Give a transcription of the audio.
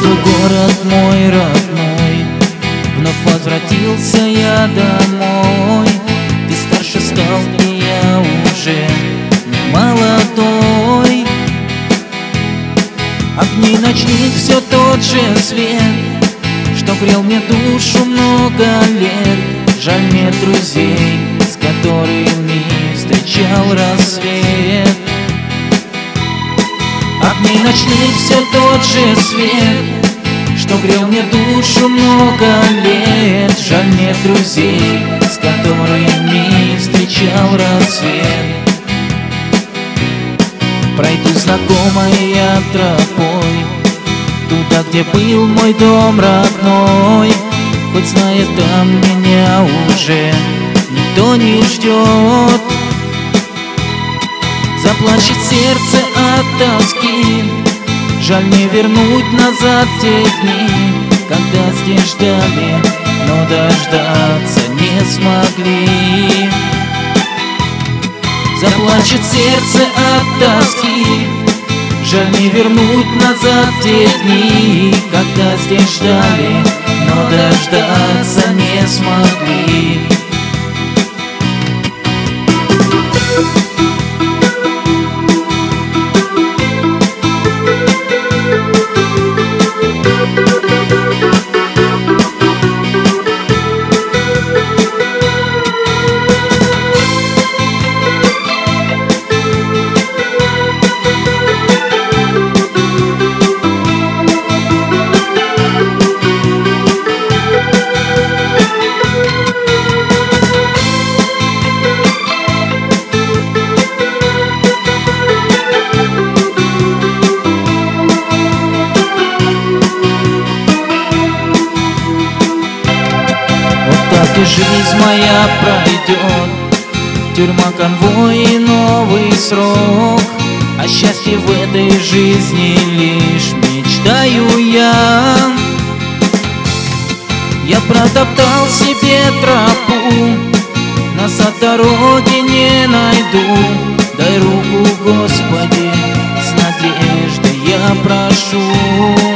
твой город мой родной, вновь возвратился я домой. Ты старше стал, и я уже не молодой. Огни ночных все тот же свет, что грел мне душу много лет. Жаль, нет друзей, с которыми встречал рассвет. Огни ночных все тот же свет, что грел мне душу много лет. Жаль, нет друзей, с которыми встречал рассвет. Пройду знакомой я тропой туда, где был мой дом родной. Хоть знает, там меня уже никто не ждет. Заплачет сердце от тоски, жаль, не вернуть назад те дни, когда здесь ждали, но дождаться не смогли. Заплачет сердце от тоски, жаль, не вернуть назад те дни, когда здесь ждали, но дождаться не смогли. И жизнь моя пройдет, тюрьма, конвой и новый срок. О счастье в этой жизни лишь мечтаю я. Я протоптал себе тропу, назад дороги не найду. Дай руку, Господи, с надеждой я прошу.